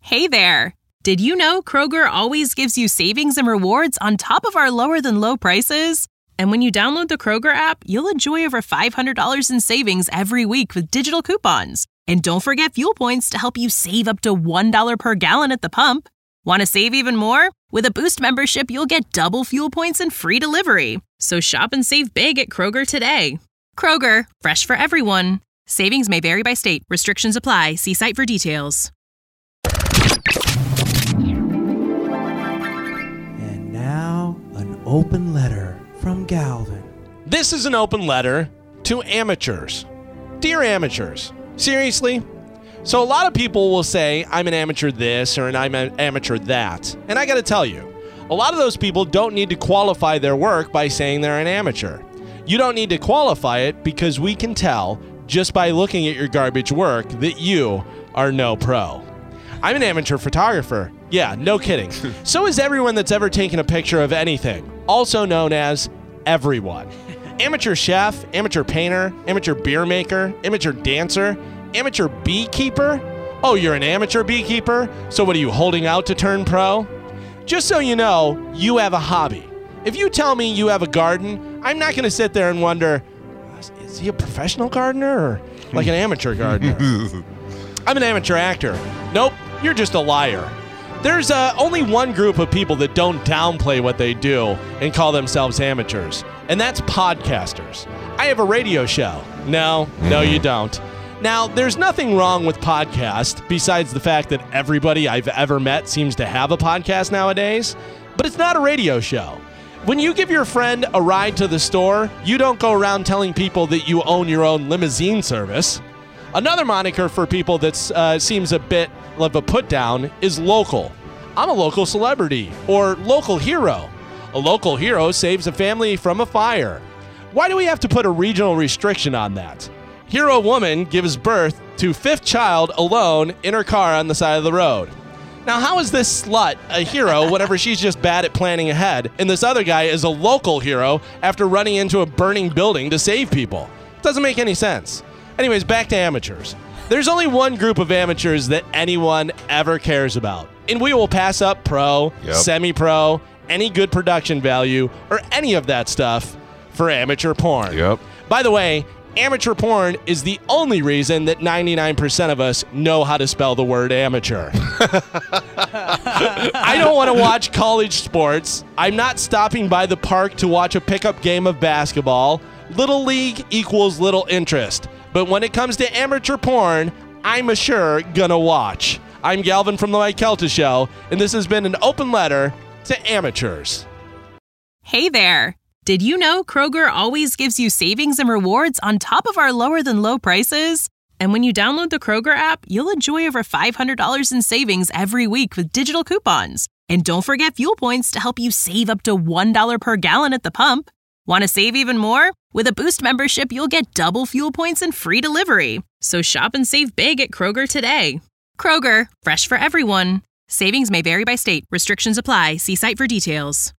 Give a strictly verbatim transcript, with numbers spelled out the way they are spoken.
Hey there! Did you know Kroger always gives you savings and rewards on top of our lower-than-low prices? And when you download the Kroger app, you'll enjoy over five hundred dollars in savings every week with digital coupons. And don't forget fuel points to help you save up to one dollar per gallon at the pump. Want to save even more? With a Boost membership, you'll get double fuel points and free delivery. So shop and save big at Kroger today. Kroger, fresh for everyone. Savings may vary by state. Restrictions apply. See site for details. And now, an open letter from Galvin. This is an open letter to amateurs. Dear amateurs, seriously? So a lot of people will say, I'm an amateur this or an I'm an amateur that. And I got to tell you, a lot of those people don't need to qualify their work by saying they're an amateur. You don't need to qualify it because we can tell just by looking at your garbage work that you are no pro. I'm an amateur photographer. Yeah, no kidding. So is everyone that's ever taken a picture of anything, also known as everyone. Amateur chef, amateur painter, amateur beer maker, amateur dancer, amateur beekeeper? Oh, you're an amateur beekeeper? So what are you holding out to turn pro? Just so you know, you have a hobby. If you tell me you have a garden, I'm not going to sit there and wonder, is he a professional gardener or like an amateur gardener? I'm an amateur actor. Nope, you're just a liar. There's uh, only one group of people that don't downplay what they do and call themselves amateurs, and that's podcasters. I have a radio show. No, no, you don't. Now, there's nothing wrong with podcasts besides the fact that everybody I've ever met seems to have a podcast nowadays, but it's not a radio show. When you give your friend a ride to the store, you don't go around telling people that you own your own limousine service. Another moniker for people that uh, seems a bit of a put down is local. I'm a local celebrity or local hero. A local hero saves a family from a fire. Why do we have to put a regional restriction on that? Hero woman gives birth to fifth child alone in her car on the side of the road. Now, how is this slut a hero whenever she's just bad at planning ahead, and this other guy is a local hero after running into a burning building to save people? Doesn't make any sense. Anyways, back to amateurs. There's only one group of amateurs that anyone ever cares about, and we will pass up pro, Yep. semi-pro, any good production value, or any of that stuff for amateur porn. Yep. By the way, amateur porn is the only reason that ninety-nine percent of us know how to spell the word amateur. I don't want to watch college sports. I'm not stopping by the park to watch a pickup game of basketball. Little league equals little interest. But when it comes to amateur porn, I'm a sure gonna watch. I'm Galvin from The Mike Kelta Show, and this has been an open letter to amateurs. Hey there! Did you know Kroger always gives you savings and rewards on top of our lower-than-low prices? And when you download the Kroger app, you'll enjoy over five hundred dollars in savings every week with digital coupons. And don't forget fuel points to help you save up to one dollar per gallon at the pump. Want to save even more? With a Boost membership, you'll get double fuel points and free delivery. So shop and save big at Kroger today. Kroger, fresh for everyone. Savings may vary by state. Restrictions apply. See site for details.